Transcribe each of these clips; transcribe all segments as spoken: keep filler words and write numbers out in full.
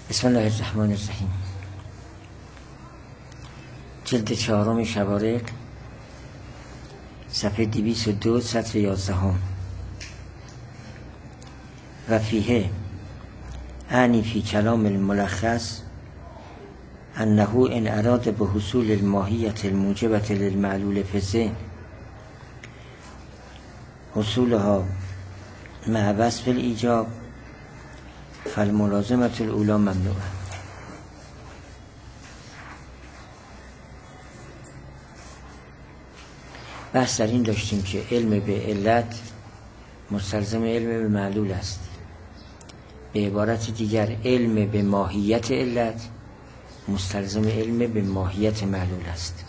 بسم الله الرحمن الرحیم. جلد چهارم شوارق، صفحه دویست و دو، سطر یازدهم. و فیه اعنی فی کلام الملخص انه ان اراد به حصول الماهیت الموجبت للمعلول فی الذهن حصولها مع وصف الایجاب فالملازمة الاولی ممنوعه. بحث در این داشتیم که علم به علت مستلزم علم به معلول است. به عبارت دیگر علم به ماهیت علت مستلزم علم به ماهیت معلول است.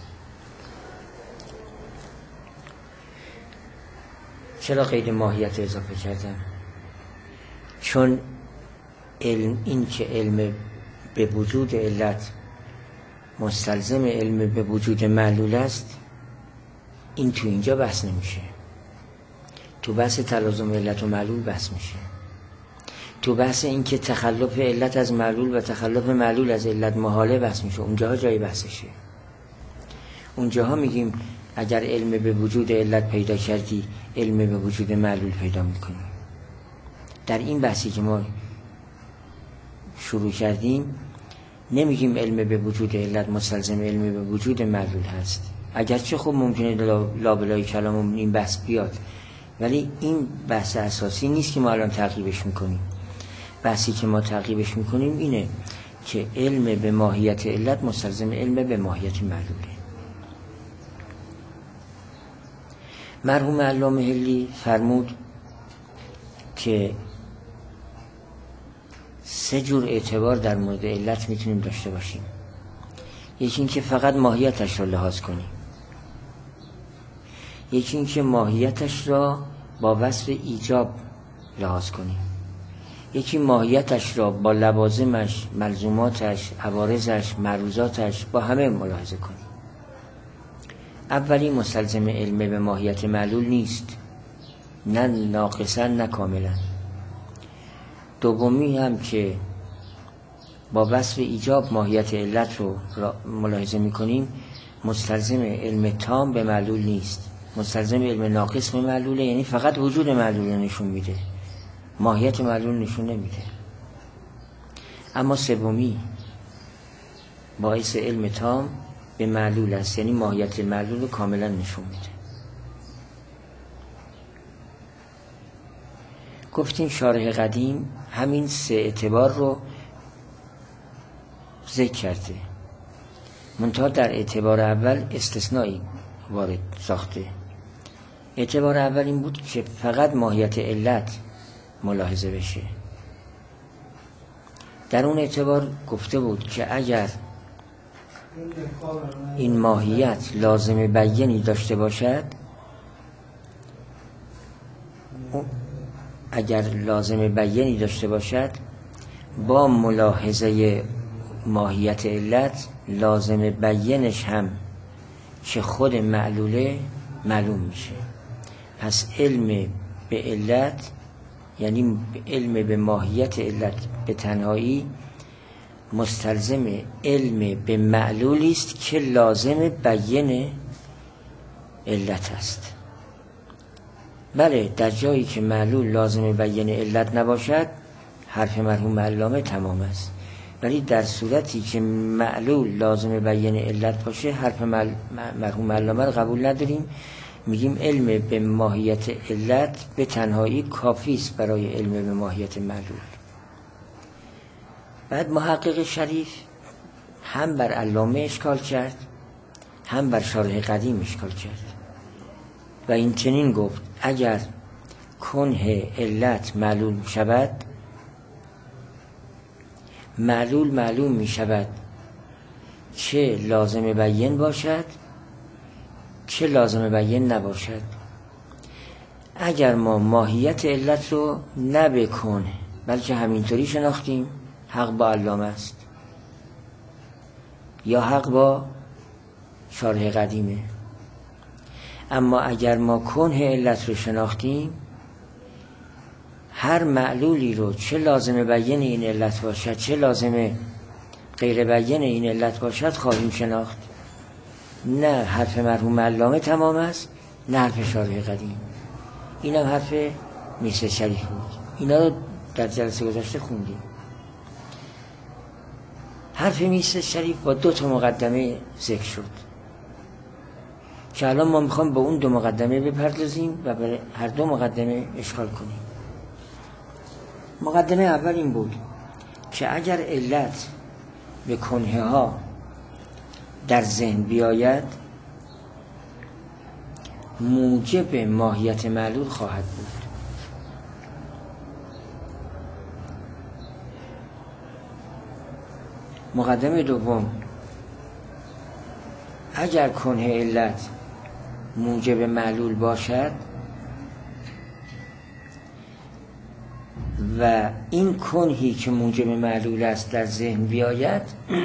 چرا قید ماهیت اضافه کردم؟ چون علم این که علم به وجود علت مستلزم علم به وجود معلول است، این تو اینجا بحث نمیشه. تو بحث تلازم علت و معلول بحث میشه. تو بحث این که تخلف علت از معلول و تخلف معلول از علت محاله بحث میشه. اونجاها جای بحثشه. اونجاها میگیم اگر علم به وجود علت پیدا کردی، علم به وجود معلول پیدا میکنی. در این بحثی که ما شروع کردیم نمیگیم علم به وجود علت مستلزم علم به وجود معلول هست، اگرچه خب ممکنه لابلای کلام این بحث بیاد، ولی این بحث اساسی نیست که ما الان تعقیبش میکنیم. بحثی که ما تعقیبش میکنیم اینه که علم به ماهیت علت مستلزم علم به ماهیت معلوله. مرحوم علامه حلی فرمود که سه جور اعتبار در مورد علت میتونیم داشته باشیم. یکی این که فقط ماهیتش را لحاظ کنیم، یکی این که ماهیتش را با وصف ایجاب لحاظ کنیم، یکی ماهیتش را با لوازمش، ملزوماتش، عوارضش، معروضاتش با همه ملاحظه کنیم. اولی مستلزم علم به ماهیت معلول نیست، نه ناقصا نه کاملا. دومی هم که با وصف ایجاب ماهیت علت رو ملاحظه میکنیم، مستلزم علم تام به معلول نیست، مستلزم علم ناقص به معلوله، یعنی فقط وجود معلول رو نشون میده، ماهیت معلول نشون نمیده. اما سومی باعث علم تام به معلول است، یعنی ماهیت معلول رو کاملا نشون میده. گفتیم شارح قدیم همین سه اعتبار رو ذکر کرده، منتها در اعتبار اول استثنایی وارد ساخته. اعتبار اول این بود که فقط ماهیت علت ملاحظه بشه. در اون اعتبار گفته بود که اگر این ماهیت لازم بیانی داشته باشد، اگر لازم بیانی داشته باشد با ملاحظه ماهیت علت لازم بیانش هم که خود معلوله معلوم میشه. پس علم به علت یعنی علم به ماهیت علت به تنهایی مستلزم علم به معلولی است که لازم بیان علت است. بله، در جایی که معلول لازم بیان علت نباشد حرف مرحوم علامه تمام است، ولی در صورتی که معلول لازم بیان علت باشه حرف مرحوم علامه رو قبول نداریم. میگیم علم به ماهیت علت به تنهایی کافی است برای علم به ماهیت معلول. بعد محقق شریف هم بر علامه اشکال کرد هم بر شارح قدیم اشکال کرد و این چنین گفت اگر کنه علت معلول شود، معلول معلوم می شود چه لازم بیان باشد چه لازم بیان نباشد. اگر ما ماهیت علت رو نه به کنه بلکه همینطوری شناختیم، حق با علامه است یا حق با شارح قدیمه. اما اگر ما کنه علت رو شناختیم، هر معلولی رو چه لازم بیان این علت باشد چه لازم غیر بیان این علت باشد خواهیم شناخت. نه حرف مرحوم علامه تمام است، نه حرف شارح قدیم. اینم حرف میرزا شریف بود. اینا رو در جلسه گذشته خوندیم. حرف میرزا شریف با دو تا مقدمه ذکر شد که الان ما میخوام با اون دو مقدمه بپردازیم و به هر دو مقدمه اشکال کنیم. مقدمه اول این بود که اگر علت به کنه ها در ذهن بیاید موجب ماهیت معلول خواهد بود. مقدمه دوم، اگر کنه علت موجب معلول باشد و این کنهی که موجب معلول است در ذهن بیاید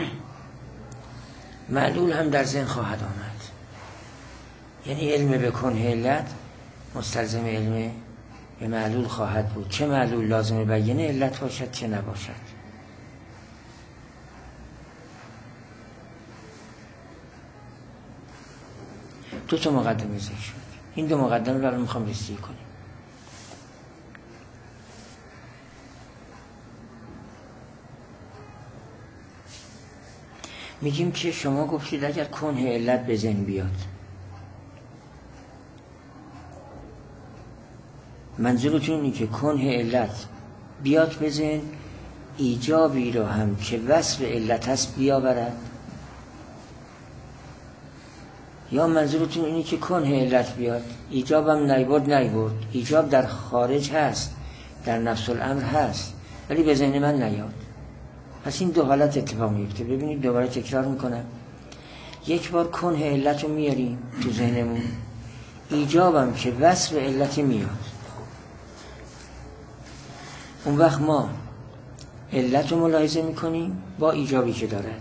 معلول هم در ذهن خواهد آمد. یعنی علم به کنه علت مستلزم علم به معلول خواهد بود، چه معلول لازم بیان علت باشد چه نباشد. دو تا مقدمه ذکر شد. این دو مقدمه رو میخوام رسیدگی کنیم. میگیم که شما گفتید اگر کنه علت به ذهن بیاد، منظورتون اینه که کنه علت بیاد به ذهن ایجابی رو هم که وصف علت هست بیاورد، یا منظورتون اینه که کنه علت بیاد ایجابم نیورد نیورد ایجاب در خارج هست، در نفس الامر هست ولی به ذهن من نیاد. پس این دو حالت اتفاق میفته. ببینید دوباره تکرار میکنم. یک بار کنه علت رو میاریم تو ذهنمون، ایجابم که وصف علت میاد، اون وقت ما علت رو ملاحظه میکنیم با ایجابی که دارد.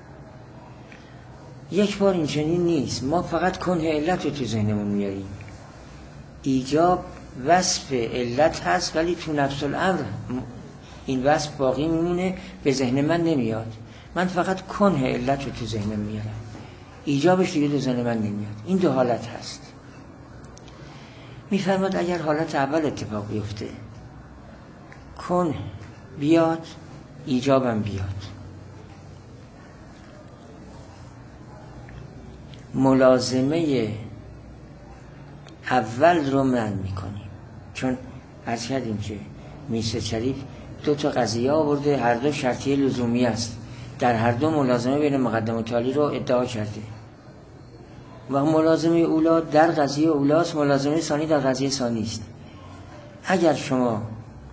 یک بار این چنین نیست، ما فقط کنه علت رو تو ذهنمون میاریم، ایجاب وصف علت هست ولی تو نفس الامر این وصف باقی میمونه، به ذهن من نمیاد. من فقط کنه علت رو تو ذهنم میارم، ایجابش دیگه تو ذهن من نمیاد. این دو حالت هست. میفرماد اگر حالت اول اتفاق بیفته، کن بیاد ایجابم بیاد، ملازمه اول رو من میکنیم. چون عرض کردیم که میرزا شریف دو تا قضیه آورده، هر دو شرطیه لزومی است، در هر دو ملازمه بین مقدم و تالی رو ادعا کرده و ملازمه اولا در قضیه اولاست، ملازمه ثانی در قضیه ثانی است. اگر شما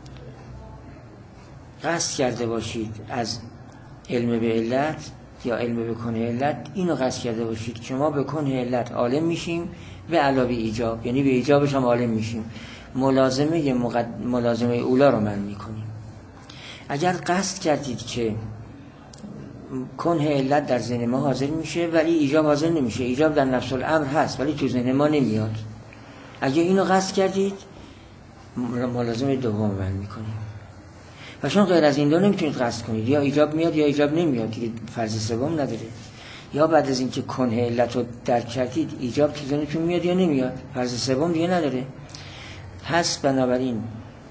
قصد کرده باشید از علم به علت یا علم به کنه علت، اینو قصد کرده باشید که ما به کنه علت عالم میشیم به علاوه ایجاب، یعنی به ایجابش هم عالم میشیم، ملازمه مقد... ملازمه اولا رو من میکنیم. اگر قصد کردید که کنه علت در ذهن ما حاضر میشه ولی ایجاب حاضر نمیشه، ایجاب در نفس الامر هست ولی تو ذهن ما نمیاد، اگه اینو قصد کردید ملازمه دوم من میکنیم. و چون غیر از این دو نمیتونید قصد کنید، یا ایجاب میاد یا ایجاب نمیاد، دیگه فرض سوم نداره. یا بعد از اینکه کنه علت رو درک کردید ایجاب تو ذهنتون میاد یا نمیاد، فرض سوم دیگه نداره. پس بنابراین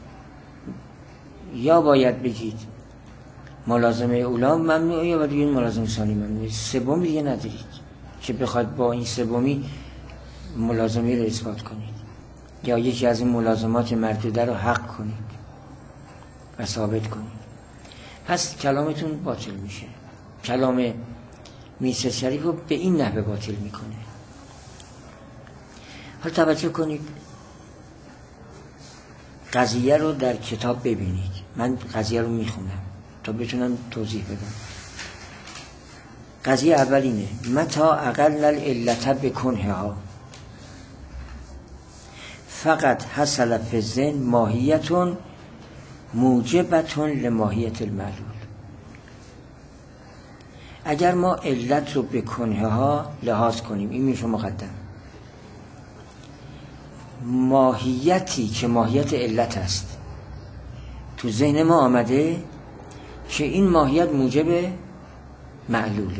یا باید بگید ملازمه اولا ممنوعه یا باید بگید ملازمه ثانی ممنوعه، سوم دیگه ندارید که بخواد با این سومی ملازمه رو اثبات کنید یا یکی از این ملازمات مردوده رو حق کنید و ثابت کنید. پس کلامتون باطل میشه. کلام میرزا شریف رو به این نحوه باطل میکنه. حالا توجه کنید، قضیه رو در کتاب ببینید. من قضیه رو میخونم تا بتونم توضیح بدم. قضیه اول اینه: متا اقل العلت بکنه ها فقط حصل فی الذهن ماهیتون موجبتون لماهیت المعلول. اگر ما علت رو به کنه ها لحاظ کنیم، این میشه مقدم، ماهیتی که ماهیت علت است تو ذهن ما آمده که این ماهیت موجب معلوله،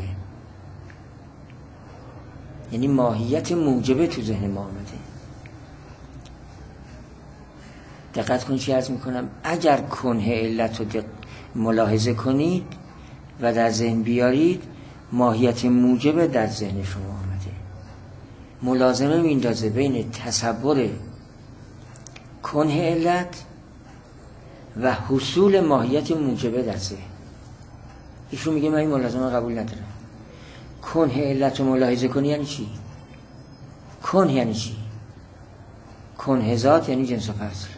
یعنی ماهیت موجبه تو ذهن ما آمده. دقت کنید چی عرض میکنم. اگر کنه علت رو ملاحظه کنید و در ذهن بیارید، ماهیت موجبه در ذهن شما آمده. ملازمه میندازه بین تصور کنه علت و حصول ماهیت موجبه در ذهن. ایشون میگه من این ملازمه قبول ندارم. کنه علت رو ملاحظه کنی یعنی چی؟ کنه یعنی چی؟ کنه ذات یعنی جنس و فصل.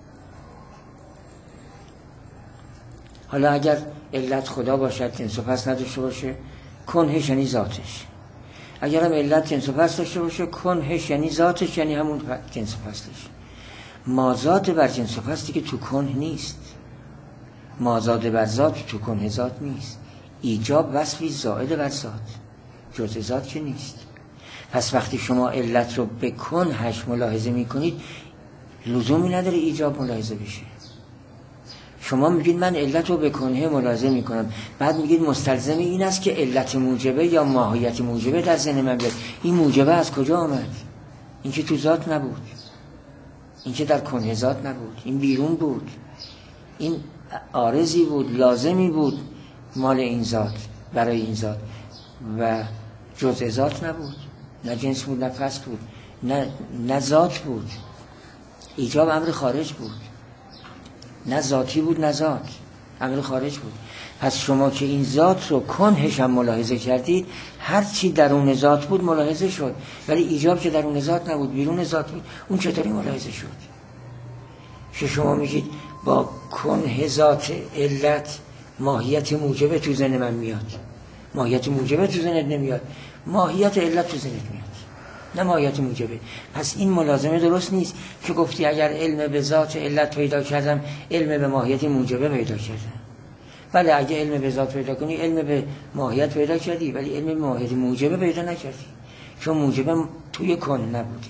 حالا اگر علت خدا باشد جنس و فصل نداشته باشه، کنهش یعنی ذاتش. اگر هم علت جنس و فصل داشته باشه، کنهش یعنی ذاتش، یعنی همون جنس و فصلش. مازاد بر جنس و فصلی که تو کنه نیست، مازاد بر ذات تو کنه ذات نیست. ایجاب وصفی زائد بر ذات، جزء ذات که نیست. پس وقتی شما علت رو به کنهش ملاحظه میکنید، لزومی نداره ایجاب ملاحظه بشه. شما میگید من علت رو به کنه ملاحظه میکنم، بعد میگید مستلزم این است که علت موجبه یا ماهیت موجبه در ذهن من بیاد. این موجبه از کجا آمد؟ این که تو ذات نبود، این که در کنه ذات نبود، این بیرون بود، این عارضی بود، لازمی بود مال این ذات، برای این ذات، و جزء ذات نبود، نه جنس بود، نه فصل بود، نه نه ذات بود. ایجاب امر خارج بود، نه ذاتی بود نه ذات، امر خارج بود. پس شما که این ذات رو کنهش هم ملاحظه کردید، هر چی درون ذات بود ملاحظه شد، ولی ایجاب که درون ذات نبود، بیرون ذات بود، اون چطوری ملاحظه شد؟ که شما میگید با کنه ذات علت ماهیت موجبه تو ذهن من میاد. ماهیت موجبه تو ذهنت نمیاد، ماهیت علت تو ذهنت میاد، نه ماهیت موجبه. پس این ملازمه درست نیست که گفتی اگر علم به ذات علت پیدا کردم، علم به ماهیت موجبه پیدا کردم. بله، اگه علم به ذات پیدا کنی، علم به ماهیت پیدا کردی، ولی علم به ماهیت موجبه پیدا نکردی، چون موجبه توی کن نبوده.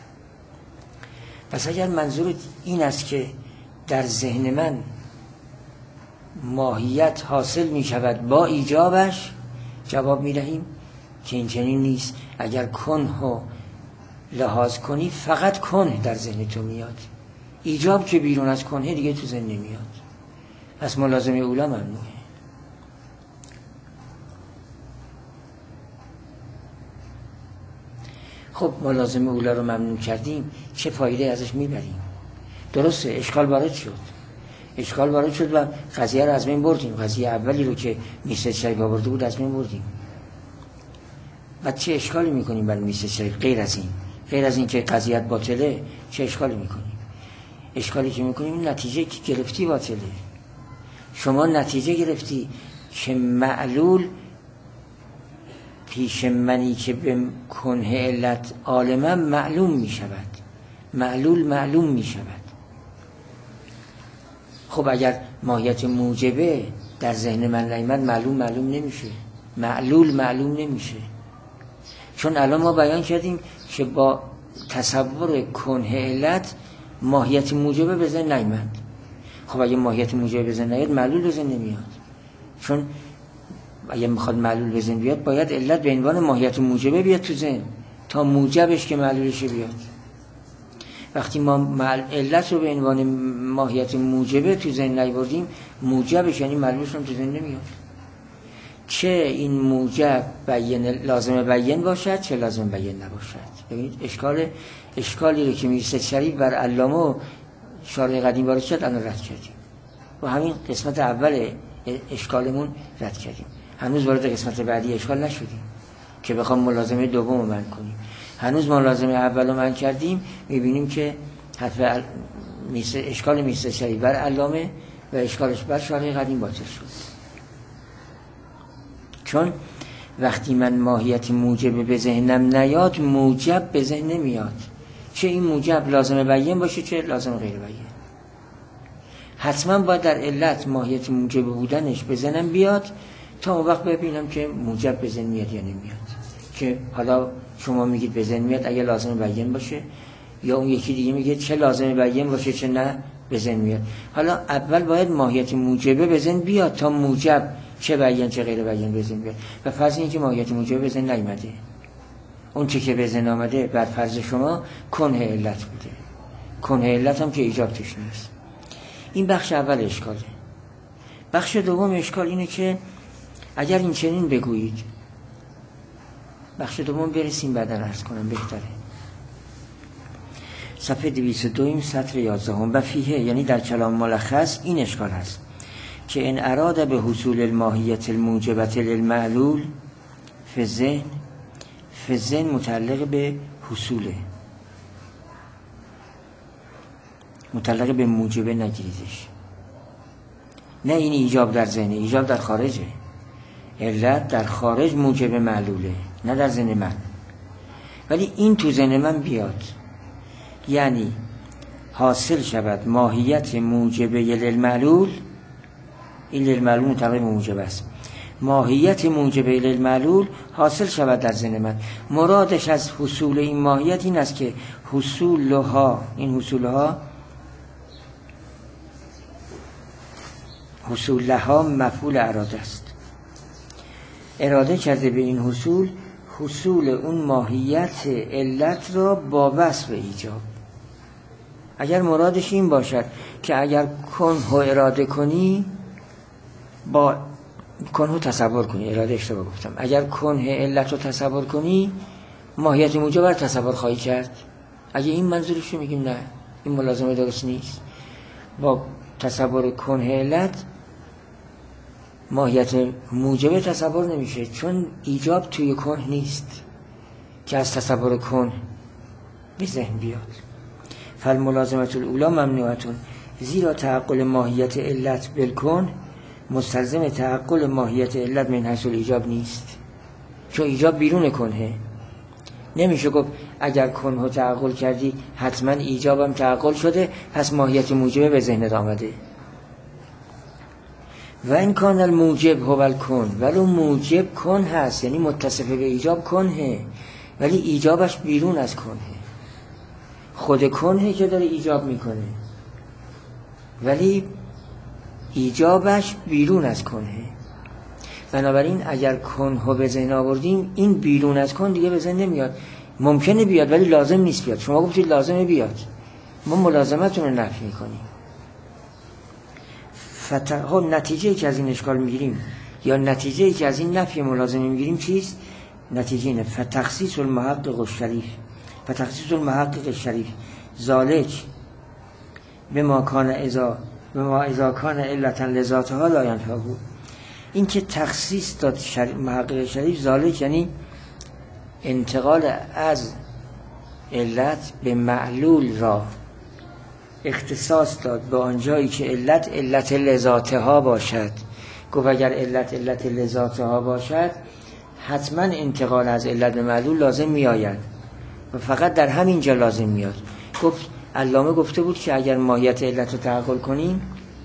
پس اگر منظور این است که در ذهن من ماهیت حاصل می شود با ایجابش، جواب می دهیم که این چنین نیست. اگر کنه لحاظ کنی، فقط کنه در ذهن تو میاد، ایجاب که بیرون از کنه دیگه تو ذهن نمیاد. پس ملازمه اولا ممنوعه. خب ملازمه اولا رو ممنوع کردیم، چه فایده ازش میبریم؟ درسته اشکال وارد شد، اشکال وارد شد و قضیه رو از بین بردیم. قضیه اولی رو که میسر شریف آورده بود از بین بردیم. بعد چه اشکالی میکنیم برای میسر شریف غیر از این؟ غیر از این که قضیت باطله، چه اشکالی میکنیم؟ اشکالی که میکنیم این نتیجه که گرفتی باطله. شما نتیجه گرفتی که معلول پیش منی که به کنه علت عالما معلوم میشود، معلول معلوم میشود. خب اگر ماهیت موجبه در ذهن من نیامد، معلوم معلوم نمیشه، معلول معلوم نمیشه. چون الان ما بیان کردیم که با تصور کنه علت ماهیت موجبه به ذهن نیامد. خب اگه ماهیت موجبه به ذهن نیاد، معلول به ذهن نمیاد. چون اگه میخواد معلول به ذهن بیاد، باید علت به عنوان ماهیت موجبه بیاد تو ذهن تا موجبش که معلولش بیاد. وقتی ما علت رو به عنوان ماهیت موجبه تو ذهن نیاوردیم، موجبش یعنی معلولش هم تو ذهن نمیاد. چه این موجب بیان لازم بیان باشد، چه لازم بیان نباشد. ببینید اشکال اشکالی رو که میرسه شریف بر علامه شارح قدیم وارد شد، الان رد کردیم و همین قسمت اول اشکالمون رد کردیم. هنوز وارد قسمت بعدی اشکال نشدیم که بخوام ملازمه دوم من کنیم. هنوز ملازمه اول من کردیم، میبینیم که حتما اشکال میرسه شریف بر علامه و اشکالش بر شارح قدیم باطل شد. چون وقتی من ماهیت موجب به ذهنم نیاد، موجب به ذهن نمیاد. چه این موجب لازم بیان باشه، چه لازم غیر بیان. حتما باید در علت ماهیت موجب بودنش به ذهنم بیاد تا اون وقت ببینم که موجب به ذهن میاد یا نمیاد. که حالا شما میگید به ذهن میاد اگه لازم بیان باشه، یا اون یکی دیگه میگه چه لازم بیان باشه چه نه به ذهن میاد. حالا اول باید ماهیت موجبه به ذهن بیاد تا موجب چه بیان چه غیر بیان به ذهن بیاد. و فرض این که ماهیت موجبه به ذهن نیامده، اون چه که به ذهن آمده بر فرض شما کنه علت بوده، کنه علت هم که ایجاب توش نیست. این بخش اول اشکاله. بخش دوم اشکال اینه که اگر این چنین بگویید، بخش دوم برسیم بعدا عرض کنم بهتره. صفحه دویست و دو سطر یازده هم و فیه، یعنی در کلام ملخص این اشکال هست که ان اراد به حصول الماهیت الموجبت للمعلول فی الذهن، فی الذهن متعلق به حصوله، متعلق به موجبه نگیریدش. نه این ایجاب در ذهن، ایجاب در خارجه. علت در خارج موجب معلوله، نه در ذهن من. ولی این تو ذهن من بیاد، یعنی حاصل شود ماهیت موجبه للمعلول. این للمعلول متعلق به موجب است. ماهیت موجبه للمعلول حاصل شود در ذهن من. مرادش از حصول این ماهیت این است که حصولها، این حصولها حصولها مفعول اراده است. اراده کرده به این حصول، حصول اون ماهیت علت را با وصف ایجاب. اگر مرادش این باشد که اگر کنه اراده کنی، با کنه تصور کنی، اراده اشتباه گفتم، اگر کنه علت رو تصور کنی ماهیت موجب رو تصور خواهی کرد. اگه این منظورش رو میگیم نه، این ملازمه درست نیست. با تصور کنه علت ماهیت موجب تصور نمیشه، چون ایجاب توی کن نیست که از تصور کن به ذهن بیاد. فالملازمت الاولی ممنوعتون، زیرا تعقل ماهیت علت بالکن مستلزم تعقل ماهیت علت من حیث الایجاب نیست، چون ایجاب بیرون کنه. نمیشه گفت اگر کنه تعقل کردی حتما ایجابم تعقل شده پس ماهیت موجب به ذهنت آمده. و این کان الموجب هو الکن، ولو موجب کن هست، یعنی متصف به ایجاب کنه، ولی ایجابش بیرون از کنه. خود کنه که داره ایجاب میکنه ولی ایجابش بیرون از کنه. بنابراین اگر کنه به ذهن آوردیم این بیرون از کن دیگه به ذهن نمیاد. ممکنه بیاد ولی لازم نیست بیاد. شما گفتید لازمه بیاد، ما ملازمتون رو نفی میکنیم. فتح... نتیجه ای که از این اشکال میگیریم یا نتیجه ای که از این نفی ملازمه میگیریم چیست؟ نتیجه اینه فتخصیص المحقق الشریف، فتخصیص المحقق الشریف ذالک بما کان اذا بما اذا کان علتا لذاتها لا ينفعه. این که تخصیص داد شر... محقق شریف ذالک یعنی انتقال از علت به معلول را اختصاص داد به آنجایی که علت علت لذاتها باشد. گفت اگر علت علت لذاتها باشد حتما انتقال از علت به معلول لازم می آید و فقط در همین جا لازم میاد. گفت علامه گفته بود که اگر ماهیت علت رو تعقل کنیم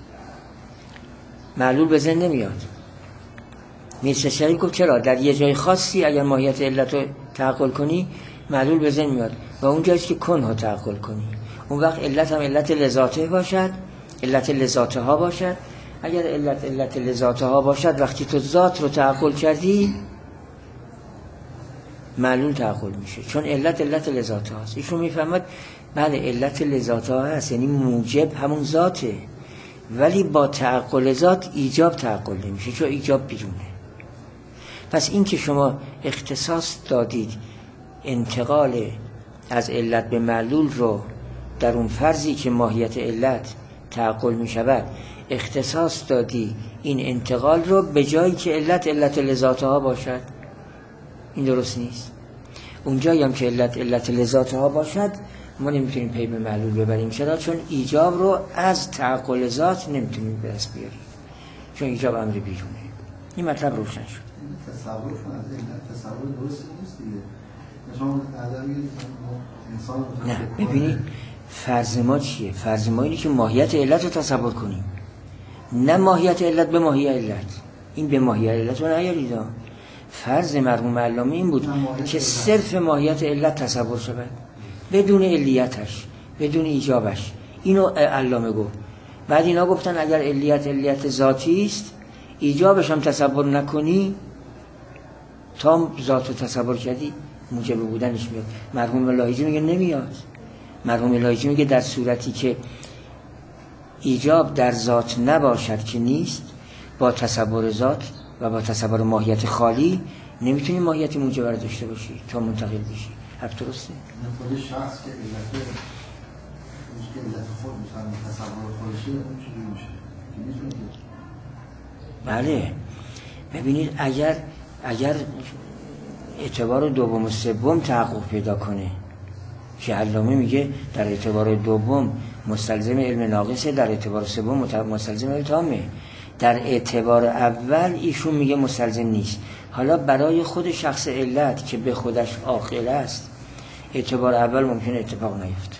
معلول به ذهن نمیاد. میرزا شریف گفت چرا؟ در یه جای خاصی اگر ماهیت علت رو تعقل کنی معلول به ذهن میاد و اون جاییست که کنه تعقل کنی. اون وقت علت هم علت لذاته باشد، علت لذاته ها باشد. اگر علت علت لذاته ها باشد وقتی تو ذات رو تعقل کردی معلول تعقل میشه، چون علت علت لذاته هاست. ایشون میفهمد بله علت لذاته ها هست، یعنی موجب همون ذاته، ولی با تعقل ذات ایجاب تعقل نمیشه چون ایجاب بیرونه. پس این که شما اختصاص دادید انتقال از علت به معلول رو در اون فرضی که ماهیت علت تعقل می شود اختصاص دادی این انتقال رو به جایی که علت علت لذاته ها باشد، این درست نیست. اون جایی هم که علت علت لذاته ها باشد ما نمیتونیم پی به معلول ببریم. چرا؟ چون ایجاب رو از تعقل ذات نمیتونیم به دست بیاریم، چون ایجاب امر بیرونه. این مطلب روشن شد. تصور از علت تصور درست نیست دیگه. شما انسان نه ببینید فرض ما چیه؟ فرض ما اینه که ماهیت علت رو تصور کنیم، نه ماهیت علت به ماهیت علت. این به ماهیت علت رو نیارید. فرض مرحوم علامه این بود که صرف ماهیت علت تصور شود بدون علیتش، بدون ایجابش. اینو علامه گفت. بعد اینا گفتن اگر علیت علیت ذاتی است ایجابش هم تصور نکنی تا ذات رو تصور کردی موجب بودنش میاد. مرحوم لاهیجی میگه نمیاد. مرحوم لاهیجی میگه در صورتی که ایجاب در ذات نباشد که نیست، با تصور ذات و با تصور ماهیت خالی نمیتونی ماهیت موجب رو داشته باشی تا منتقل بشی. حرف درسته؟ خود شخص که علت که علت خود میتونه تصور خودشه اون چجوری میشه؟ بله ببینید اگر اگر اعتبار دوم و سوم تحقق پیدا کنه که علامه میگه در اعتبار دوم مستلزم علم ناقصه، در اعتبار سوم مستلزم علم تامه. در اعتبار اول ایشون میگه مستلزم نیست. حالا برای خود شخص علت که به خودش عاقل است اعتبار اول ممکنه اتفاق نیفته.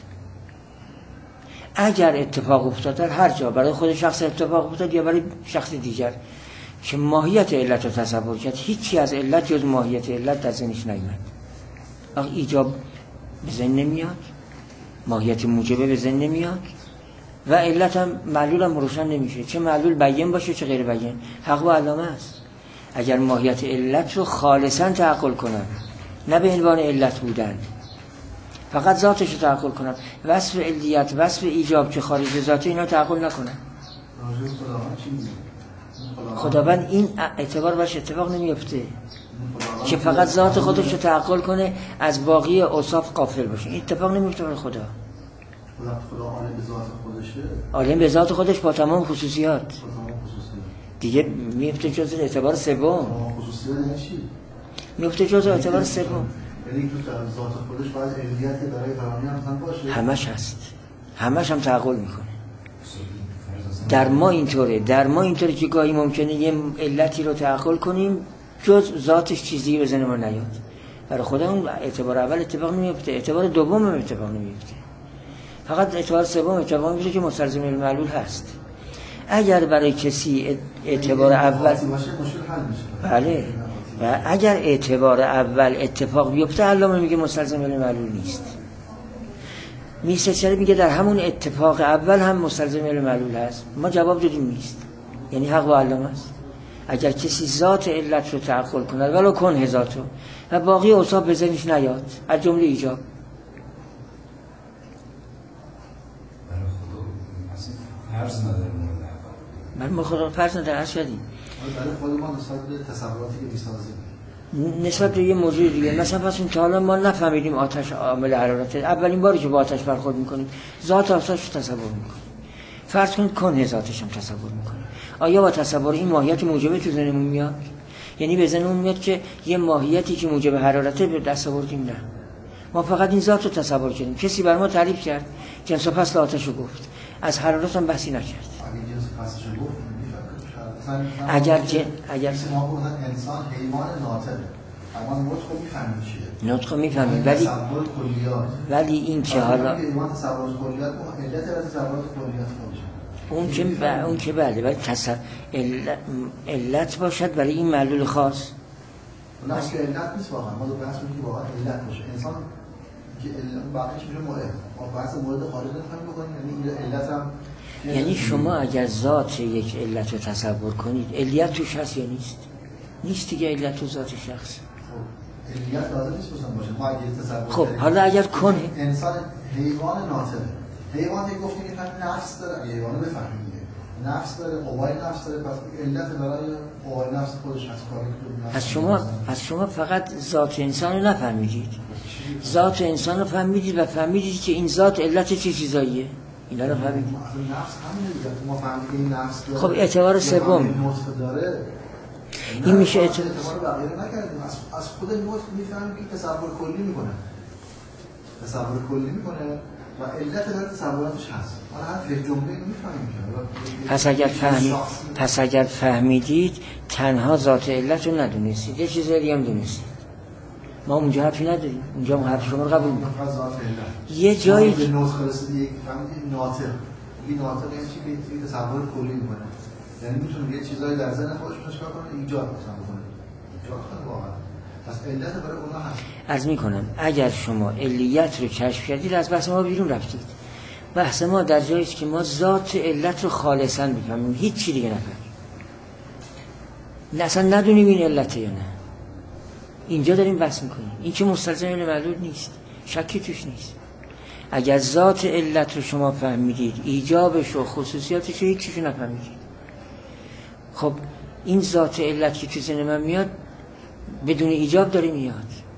اگر اتفاق افتاد در هر جا برای خود شخص اتفاق افتاد یا برای شخص دیگر که ماهیت علت رو تصور کرد، هیچی از علت جز ماهیت علت در ذهنش نیامد، آخه ایجاب به ذهن نمیاد، ماهیت موجبه به ذهن نمیاد و علت هم معلول هم روشن نمیشه، چه معلول بیان باشه چه غیر بیان. حق و علامه است. اگر ماهیت علت رو خالصا تعقل کنن، نه به عنوان علت بودن، فقط ذاتش رو تعقل کنن، وصف علیت وصف ایجاب که خارج ذاته اینا تعقل نکنن، خداوند این اعتبار باش اتفاق نمیفته که فقط ذات خودش رو تعقل کنه، از باقی اوصاف غافل باشه. این اتفاق نمیفته برای خدا. خدا عالم به ذات خودشه، عالم به ذات خودش با تمام خصوصیات دیگه میفته جز اعتبار سوم. خصوصیات یعنی چی؟ میفته جز اعتبار سوم. یعنی تو ذات خودش باید علیت برای فرانی هم باشه. همش هست. همش هم تعقل میکنه. در ما اینطوره. در ما اینطوره که گاهی ممکنه یه علتی رو تعقل کنیم جز ذاتش چیزی به ذهن ما نیاد. برای خدا اون اعتبار اول اتفاق نمیفته، اعتبار دوم هم اتفاق نمیفته. فقط اعتبار سوم اتفاق میفته که مستلزم المعلول هست. اگر برای کسی اعتبار اول بله و اگر اعتبار اول اتفاق بیفته علامه میگه مستلزم المعلول نیست. میسچری میگه در همون اتفاق اول هم مستلزم المعلول هست. ما جواب دادیم نیست. یعنی حق و علامه است. اگر کسی ذات علت رو تعقل کند ولو کن ذاتو و باقی اوصاف به ذهنش نیاد از جمله ایجاب، فرض نداره من ما خدا فرض نداره عرض کردیم برای خود ما نسبت به تصوراتی که میسازیم نسبت به یه موضوع دیگه. مثلا پس این تا حالا ما نفهمیدیم آتش عامل حرارت، اولین باری که با آتش برخورد میکنیم ذات آتش رو تصور میکنیم. فرض کنید کنه ذاتش هم تصور میکنیم. آیا با تصور این ماهیت موجبه تو ذهنمون میاد؟ یعنی به ذهنمون میاد که یه ماهیتی که موجب حرارته به دست آوردیم؟ نه، ما فقط این ذات رو تصور کردیم. کسی بر ما تعریف کرد جنس و فصل آتش رو گفت، از حرارت هم بحثی نکرد. اگر جن اگر ما گفتن انسان حیوان ناطقه، اما نطق میفهمیم چیه؟ نطق میفهمیم ولی تصور کلیات، ولی این که حالا حیوان تصور کلیات اون علت از تصور کلیات خودش اون که ب... اون که بله ولی تصور علت... علت باشد برای این معلول خاص. نه که علت نیست واقعا. ما دو بحث می‌کنیم واقعا علت باشه انسان که علت باقیش میشه مورد. ما بحث مورد خارج نمی‌خوایم بکنیم. یعنی علت هم یعنی شما اگر ذات یک علت رو تصور کنید علیت توش هست یا نیست؟ نیست دیگه. علت تو ذات شخص. خب علیت لازم نیست باشه. ما اگه تصور خب حالا اگر کنه انسان حیوان ناطقه، حیوان که گفتیم که نفس داره، حیوان بفهمیم نفس داره، قوای نفس داره، پس علت برای قوای نفس خودش هست کاری که پس شما پس شما فقط ذات انسان رو نفهمیدید. ذات انسان رو فهمیدید و فهمیدید که این ذات علت چه چیزاییه. اینا رو فهمیدید. نفس همین دیگه. ما فهمیدیم نفس داره. خب اعتبار سوم نطق داره. این میشه اعتبار بقیه نکردیم. از از خود نطق میفهمیم که تصور کلی میکنه. تصور کلی میکنه و علت در تصوراتش هست. حالا هر فکر جمله اینو میفهمیم که پس اگر فهمید پس اگر فهمیدید تنها ذات علت رو ندونستید، یه چیز دیگه هم دونستید. ما اونجا حرفی نداریم. اونجا ما حرف شما رو قبول می‌کنیم. یه جایی که نطق رسید یک فهمید ناطق. این ناطق یعنی چی؟ که تصور کلی میکنه. یعنی میتونه یه چیزایی در ذهن خودش مشکل کنه ایجاد کنه. ایجاد کنه واقعا. پس علت برای اونها هست. عرض می‌کنم اگر شما علیت رو کشف کردید از بحث ما بیرون رفتید. بحث ما در جایی است که ما ذات علت رو خالصا بفهمیم، هیچ چی دیگه نفهمیم، اصلا ندونیم این علته یا نه. اینجا داریم بحث میکنیم. این که مستلزم علم معلول نیست، شکی توش نیست. اگر ذات علت رو شما فهمیدید، ایجابش و خصوصیاتش رو هیچ چیزی نفهمیدید، خب این ذات علت که تو ذهن من میاد بدون ایجاب داره میاد،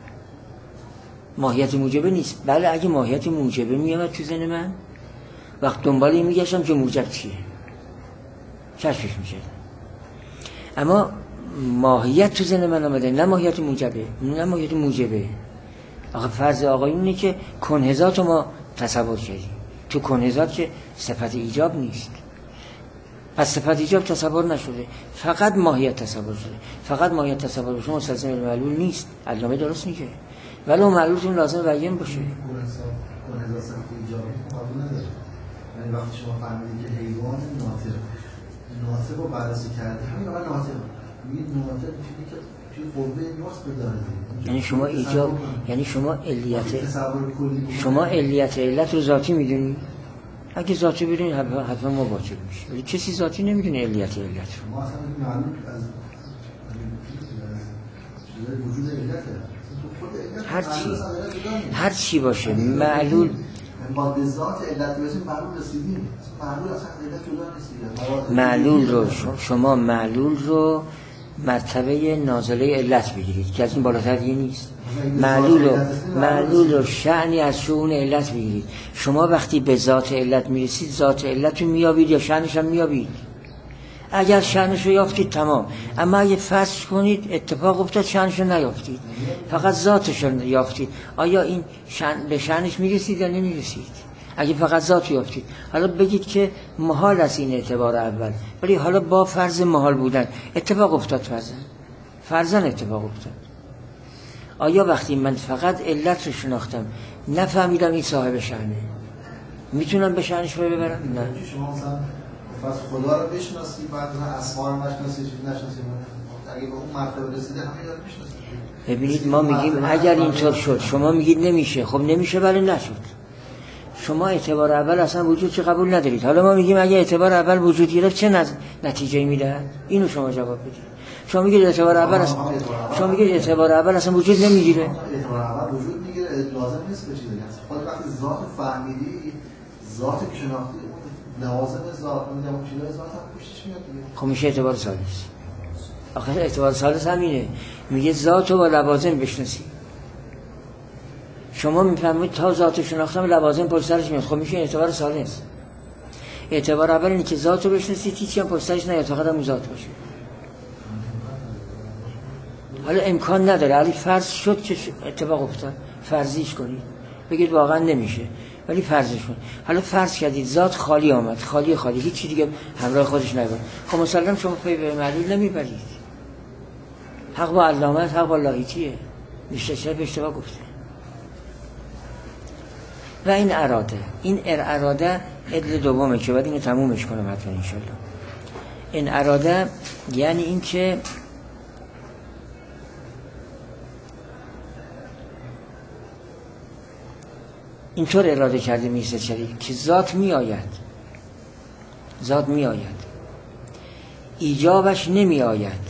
ماهیت موجبه نیست. بله اگه ماهیت موجبه میاد تو ذهن من، وقت دنبال این میگشتم که موجب چیه کشفش میشه، اما ماهیت تو ذهن من آمده، نه ماهیت موجبه، نه ماهیت موجبه. آخه فرض آقایون اینه که کنهزات رو ما تصور کردیم، تو کنهزات که صفت ایجاب نیست، پس صفت ایجاب تصور نشده، فقط ماهیت تصور شده. فقط ماهیت تصور شده مستلزم معلول نیست. علامه درست میگه، ولو معلولتون لازم بیان باشه. کنهزات صفت ایجابی قبول نداره. یعنی وقتی شما فهمیدید که حیوان ناطق ناطق رو بررسی کرده، همین آقا ناطق میگید ناطق چیزی که توی قوه نطق داره، یعنی شما ایجاب، یعنی شما علیت، شما علیت علت رو ذاتی میدونی؟ اگه ذاتی بدونی حتما ما باطل میشه، ولی کسی ذاتی نمیدونه علیت علت رو. ما اصلا معلوم از وجود علته، هر چی هر چی باشه معلول، ما به ذات علت برسیم معلول رسیدیم. معلول اصلا علت جدا نیست. معلول رو شما معلول رو مرتبه نازله علت بگیرید که از این بالاتر دیگه نیست. معلول رو معلول رو شأنی از شؤون علت بگیرید. شما وقتی به ذات علت میرسید، ذات علت رو میابید یا شأنش هم میابید. اگر شأنش رو یافتید تمام، اما اگه فرض کنید اتفاق افتاد شأنش رو نیافتید، فقط ذاتش رو یافتید، آیا این شأن به شأنش میرسید یا نمیرسید؟ اگه فقط ذات یافتید، حالا بگید که محال است این اعتبار اول، ولی حالا با فرض محال بودن اتفاق افتاد، فرضاً فرضاً اتفاق افتاد، آیا وقتی من فقط علت رو شناختم نفهمیدم این صاحب شأنه، میتونم به شأنش رو ببرم؟ نه. شما مثلا فرض خدا رو بشناسی، بعد اسما رو نشناسی، چیز نشناسی، اگه به اون مرتبه رسیده همه رو میشناسی. ببینید ما میگیم اگر اینطور شد، شما میگید نمیشه. خب نمیشه، ولی نشد. شما اعتبار اول اصلا وجود چه قبول ندارید. حالا ما میگیم اگه اعتبار اول وجود گرفت چه نز... نتیجه میده؟ اینو شما جواب بدید. شما میگید اعتبار اول اصلا شما میگید اعتبار اول اصلا وجود نمیگیره. اعتبار اول وجود میگیره، لازم نیست بشه دیگه. خود وقتی ذات فهمیدی، ذات که شناختی، لوازم ذات میگم چیزای ذات هم پشتش میاد دیگه. خب میشه اعتبار ثالث. آخه اعتبار ثالث همینه، میگه ذات رو با لوازم بشناسی. شما میفهمید تا ذات شناختم لوازم پشت سرش میاد، خب میشه اعتبار ثالث. اعتبار اول اینه که ذات رو بشناسید، هیچی هم پشت سرش نیاد، فقط هم ذات باشه. حالا امکان نداره، علی فرض شد که اتفاق افتاد، فرضیش کنید، بگید واقعا نمیشه، ولی فرضش کنید. حالا فرض کردید ذات خالی آمد، خالی خالی، هیچی دیگه همراه خودش نبود، خب مسلم شما پی به معلول نمیبرید. حق با علامه، حق با لاهیتیه، میشه چه به اشتباه گفته. و این اراده، این اراده عدل دومه که باید اینو تمومش کنم حتما انشالله. این اراده یعنی این که اینطور اراده کرده میرسه شریف که ذات می آید، ذات می آید، ایجابش نمی آید،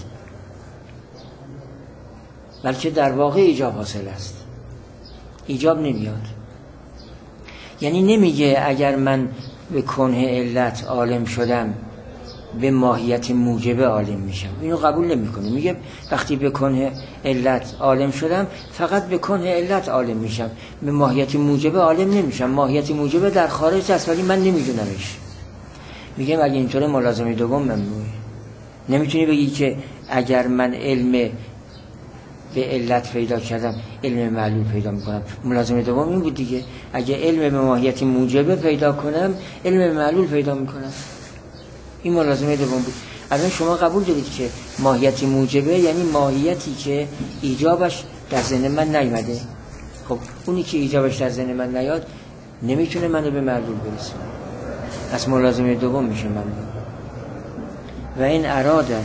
بلکه در واقع ایجاب حاصل است. ایجاب نمیاد، یعنی نمیگه اگر من به کنه علت عالم شدم به ماهیت موجبه عالم میشم، اینو قبول نمیکنه. میگه وقتی به کنه علت عالم شدم فقط به کنه علت عالم میشم، به ماهیت موجبه عالم نمیشم. ماهیت موجبه در خارج است ولی من نمیدونمش. میگم اگه اینطوره ملازمه دوم ممنوعه. نمیتونی بگی که اگر من علم به علت پیدا کردم علم معلول پیدا میکنم. ملازمه دوم این بود دیگه، اگه علم به ماهیت موجبه پیدا کنم علم معلول پیدا میکنم. این ملازمه دوم بود. الان شما قبول دارید که ماهیت موجبه یعنی ماهیتی که ایجابش در ذهن من نیامده. خب اونی که ایجابش در ذهن من نیاد نمیتونه منو به معلول برسونه، پس ملازمه دوم میشه معلول. و این اراده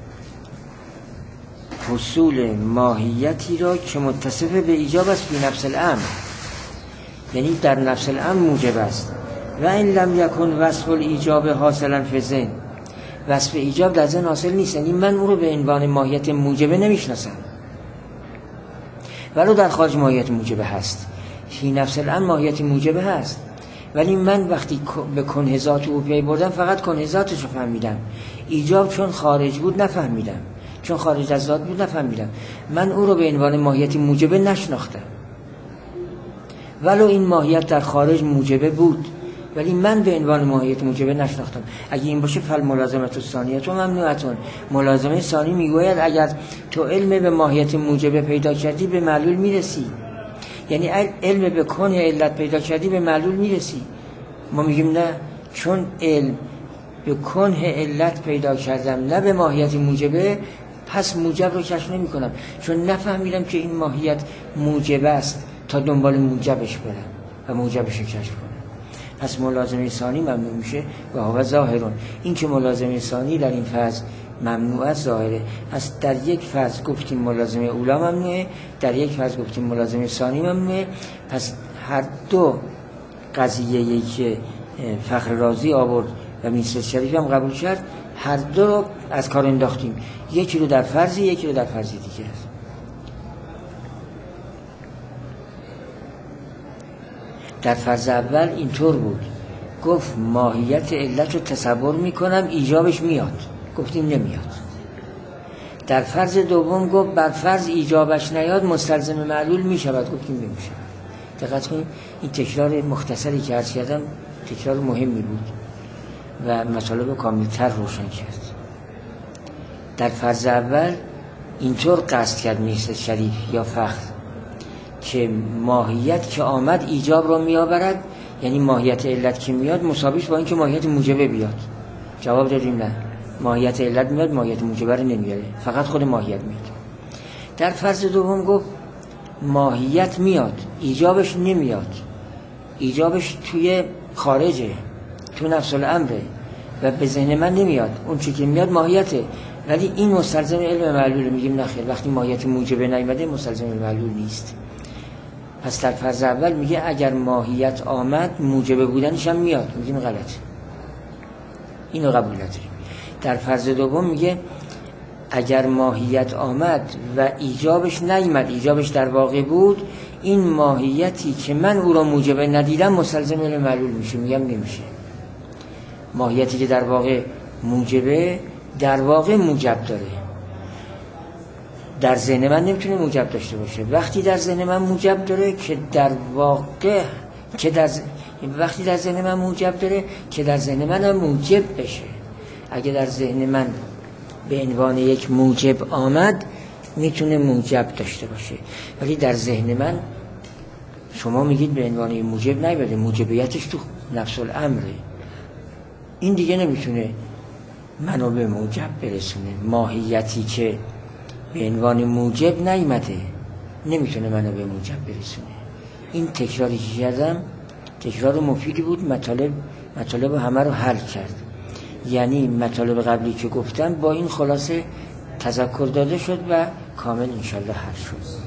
حصول ماهیتی را که متصف به ایجاب است بی نفس الامر، یعنی در نفس الامر موجب است و این لم یکن وصف الایجاب حاصلا فی ذهن، وصف ایجاب در ذهن حاصل نیست، یعنی من او رو به عنوان ماهیت موجبه نمیشناسم، ولو در خارج ماهیت موجبه هست، فی نفس الامر ماهیت موجبه هست، ولی من وقتی به کنه ذات او پی بردم فقط کنه ذاتش رو فهمیدم، ایجاب چون خارج بود نفهمیدم، چون خارج از ذات بود نفهمیدم، من او رو به عنوان ماهیت موجبه نشناختم، ولو این ماهیت در خارج موجبه بود ولی من به عنوان ماهیت موجبه نشناختم. اگه این باشه فل ملازمت الثانیه تو ممنوعتون، ملازمه ثانی میگوید اگر تو علم به ماهیت موجبه پیدا کردی به معلول میرسی، یعنی علم به کنه علت پیدا کردی به معلول میرسی. ما میگیم نه، چون علم به کنه علت پیدا کردم نه به ماهیت موجبه، پس موجب رو کشف نمی کنم، چون نفهمیدم که این ماهیت موجبه است تا دنبال موجبش برم و موجبش رو کشف کنم. پس ملازمه ثانی ممنوع میشه و هو ظاهرون. این که ملازمه ثانی در این فاز ممنوع است ظاهره. پس در یک فاز گفتیم ملازمه اولا ممنوعه، در یک فاز گفتیم ملازمه ثانی ممنوعه. پس هر دو قضیه‌ای که فخر رازی آورد و میرزا شریف هم قبول کرد، هر دو رو از کار انداختیم، یکی رو در فرضی یکی رو در فرضی دیگه است. در فرض اول اینطور بود، گفت ماهیت علت رو تصور میکنم ایجابش میاد، گفتیم نمیاد. در فرض دوم گفت بر فرض ایجابش نیاد مستلزم معلول میشود، گفتیم نمیشه. دقت کنید این تکرار مختصری که عرض کردم تکرار مهمی بود و مطالب کاملتر روشن کرد. در فرض اول اینطور قصد کرد میرزا شریف یا فخر که ماهیت که آمد ایجاب رو میآورد، یعنی ماهیت علت که میاد مساویش با اینکه ماهیت موجبه بیاد. جواب دادیم نه، ماهیت علت میاد ماهیت موجبه رو نمیاره، فقط خود ماهیت میاد. در فرض دوم گفت ماهیت میاد ایجابش نمیاد، ایجابش توی خارجه، تو نفس الامره و به ذهن من نمیاد، اون چی که میاد ماهیته، ولی این مستلزم علم معلول. میگیم نخیر، وقتی ماهیت موجبه نیامده مستلزم معلول نیست. پس در فرض اول میگه اگر ماهیت آمد موجبه بودنش هم میاد، میگیم غلطه، اینو قبول نداریم. در فرض دوم میگه اگر ماهیت آمد و ایجابش نیامد، ایجابش در واقع بود، این ماهیتی که من او را موجبه ندیدم مستلزم علم معلول میشه، میگم نمیشه. ماهیتی که در واقع موجبه در واقع موجب داره، در ذهن من نمیتونه موجب داشته باشه. وقتی در ذهن من موجب داره که در واقع که در ز... وقتی در ذهن من موجب داره که در ذهن من هم موجب بشه. اگه در ذهن من به عنوان یک موجب آمد میتونه موجب داشته باشه، ولی در ذهن من شما میگید به عنوان موجب نیامده، موجبیتش تو نفس الامره، این دیگه نمیتونه منو به موجب برسونه. ماهیتی که به عنوان موجب نیامده نمیتونه منو به موجب برسونه. این تکراری که کردم تکرار مفیدی بود، مطالب مطالب همه رو حل کرد. یعنی مطالب قبلی که گفتم با این خلاصه تذکر داده شد و کامل انشالله حل شد.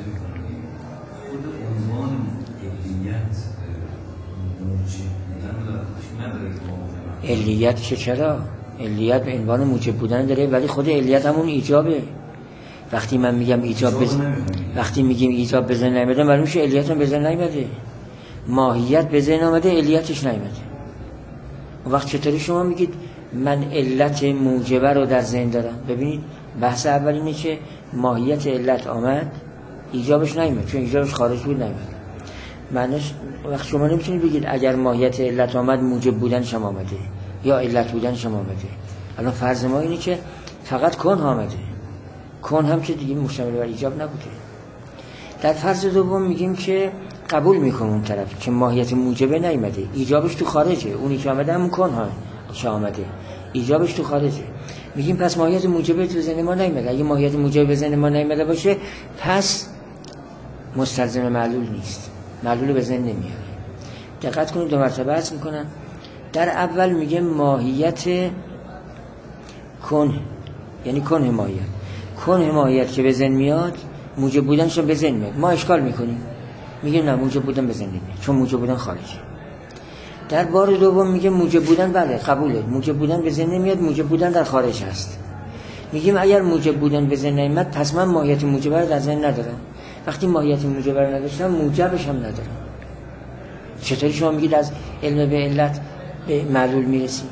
علیت که چرا؟ علیت به عنوان موجب بودن داره، ولی خود علیت همون ایجابه. وقتی من میگم ایجاب بزن، وقتی میگیم ایجاب بزن نیامده، معلوم میشه علیت هم بزن نیامده. ماهیت بزن آمده، علیتش نیامده. اون وقت چطوری شما میگید من علت موجبه رو در ذهن دارم؟ ببینید بحث اول اینه که ماهیت علت آمد ایجابش نیامد، چون ایجابش خارج بود نیامد. معنیش وقت شما نمیتونید بگید اگر ماهیت علت آمد موجب بودنش هم آمده یا علت بودنش هم آمده. الان فرض ما اینه که فقط کن آمده، کن هم که دیگه مشتمل بر ایجاب نبوده. در فرض دوم میگیم که قبول میکنم اون طرف که ماهیت موجبه نیامده، ایجابش تو خارجه، اونی که آمده همون کن ها که آمده، ایجابش تو خارجه. میگیم پس ماهیت موجبه تو ذهن ما نیامده. اگه ماهیت موجبه به ذهن ما نیامده باشه پس مستلزم معلول نیست، معلول به ذهن نمیاره. دقت کنید دو مرتبه عرض میکنن. در اول میگه ماهیت کن، یعنی کن ماهیت، کن ماهیت که به ذهن میاد موجب بودنش به ذهن میاد. ما اشکال میکنیم، میگیم نه موجب بودن به ذهن نمیاد چون موجب بودن خارجه. در بار دوم میگه موجب بودن بله قبوله، موجب بودن به ذهن نمیاد، موجب بودن در خارج هست. میگیم اگر موجب بودن به ذهن نمیاد پس من ماهیت موجب رو در ذهن ندارم. وقتی ماهیت موجب رو نداشتم موجبش هم ندارم. چطوری شما میگید از علم به علت به معلول میرسیم؟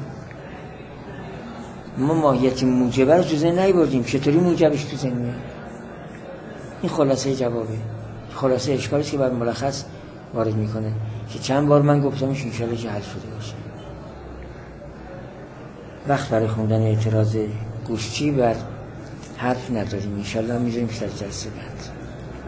ما ماهیت موجب رو تو ذهن نیاوردیم، چطوری موجبش تو ذهن میاد؟ این خلاصه جوابه، خلاصه اشکالی که بر ملخص وارد میکنه که چند بار من گفتمش انشالله که حل شده باشه. وقت برای خوندن اعتراض گوشچی بر حرف نداریم، انشالله میذاریم سر جلسه بعد.